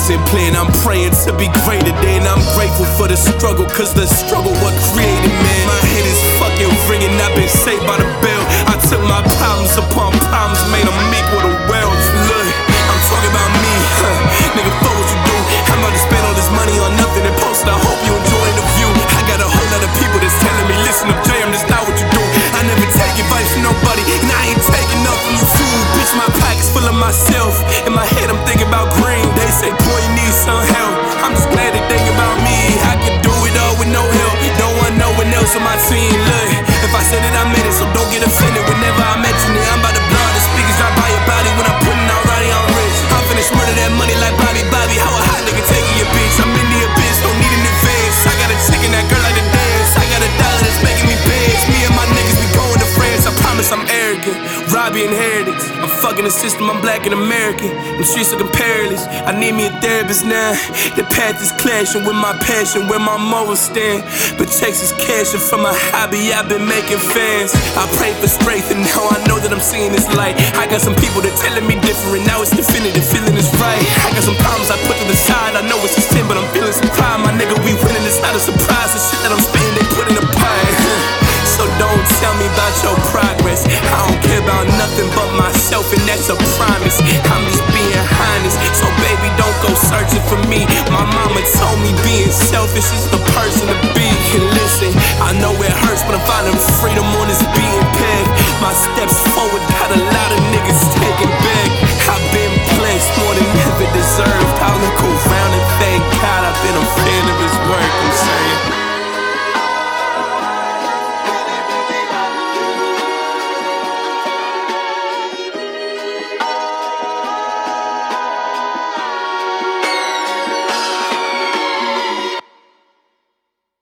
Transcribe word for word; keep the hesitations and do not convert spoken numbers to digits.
wasn't playing, I'm praying to be great today. And I'm grateful for the struggle, cause the struggle what created man. My head is fucking ringing, I've been saved by the bell. I took my problems upon problems, made them meek with a wealth. Look, I'm talking about me, huh? Nigga, fuck what you do. I'm about to spend all this money on nothing and post. I hope you enjoying the view. I got a whole lot of people that's telling me, listen up, Jay, I'm just not what you do. I never take advice from nobody, and I ain't taking up from you fool. Bitch, my pocket's full of myself. In my head, I'm thinking about green. They say, boy, you need some help. I'm just glad they think about me. I can do it all with no help. Don't want no one else on my team. Look, if I said it, I meant it, so don't get offended whenever I mention it. I'm about to blow the speakers right by your body when I'm putting out Roddy on rich. I'm finna murder that money like Bobby Bobby. How a hot nigga taking your bitch? I'm in the abyss, don't need an advance. I got a chick and that girl like to dance. I got a dollar that's making me bands. Me and my niggas be going to France. I promise I'm arrogant. Robbie inheritance. I'm fucking the system, I'm black and American. Them streets looking perilous. I need me a therapist now. The path is clashing with my passion, where my morals stand. But checks is cashing from a hobby, I've been making fans. I pray for strength and now I know that I'm seeing this light. I got some people that telling me different, now it's definitive, feeling is right. I got some problems I put to the side, I know it's a sin, but I'm feeling some pride. My nigga, we winning, it's not a surprise. The shit that I'm spitting, they put in a pie. So don't tell me about your progress. I don't care about nothing but myself, and that's a promise. I'm just being honest, so baby, don't go searching for me. My mama told me being selfish is the person to be. And listen, I know it hurts, but I'm finding freedom on this being.